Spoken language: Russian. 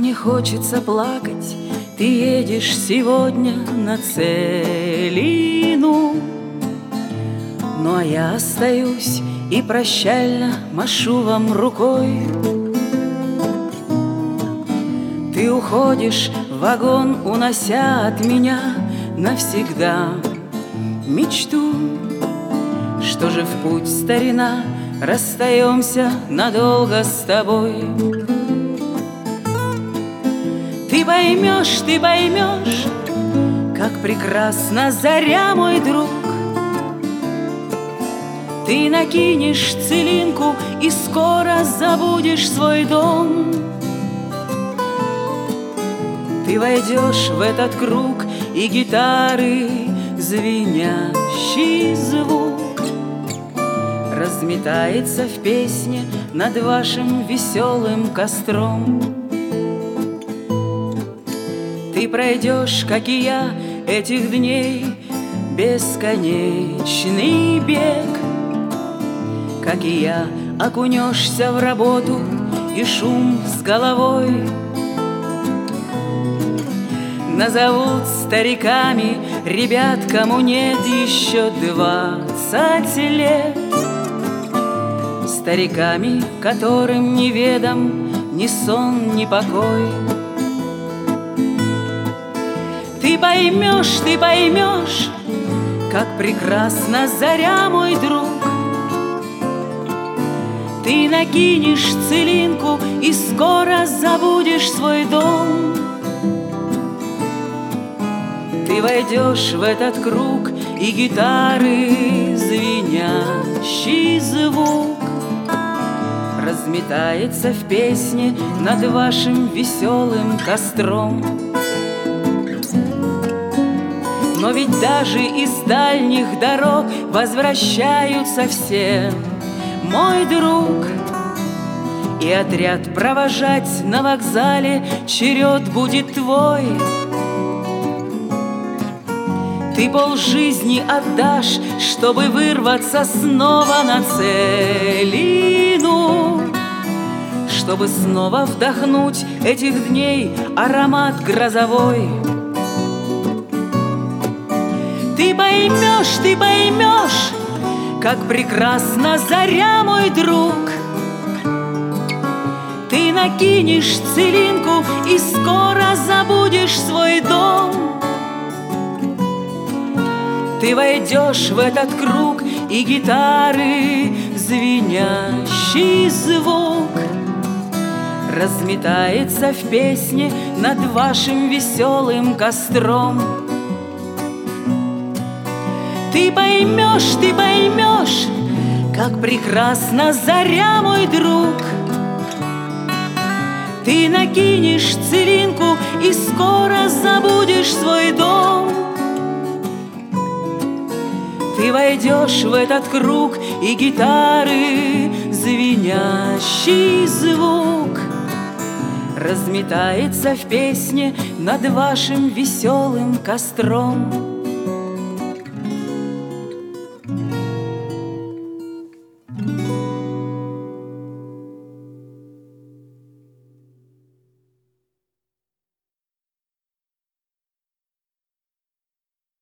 мне хочется плакать. Ты едешь сегодня на Целину, ну а я остаюсь и прощально машу вам рукой. Ты уходишь в вагон, унося от меня навсегда мечту. Что же в путь, старина, расстаемся надолго с тобой. Ты поймешь, как прекрасна заря, мой друг. Ты накинешь целинку и скоро забудешь свой дом. Ты войдешь в этот круг, и гитары звенящий звук разметается в песне над вашим веселым костром. Ты пройдешь, как и я, этих дней бесконечный бег. Как и я, окунешься в работу и шум с головой. Назовут стариками ребят, кому нет еще 20 лет. Стариками, которым неведом ни сон, ни покой. Ты поймешь, как прекрасна заря, мой друг. Ты накинешь целинку и скоро забудешь свой дом. Ты войдешь в этот круг, и гитары звенящий звук разметается в песне над вашим веселым костром. Но ведь даже из дальних дорог возвращаются все, мой друг. И отряд провожать на вокзале черед будет твой. Ты полжизни отдашь, чтобы вырваться снова на Целину, чтобы снова вдохнуть этих дней аромат грозовой. Ты поймешь, как прекрасна заря, мой друг. Ты накинешь целинку и скоро забудешь свой дом. Ты войдешь в этот круг, и гитары звенящий звук разметается в песне над вашим веселым костром. Ты поймешь, как прекрасна заря, мой друг. Ты накинешь целинку и скоро забудешь свой дом. Ты войдешь в этот круг, и гитары звенящий звук разметается в песне над вашим веселым костром.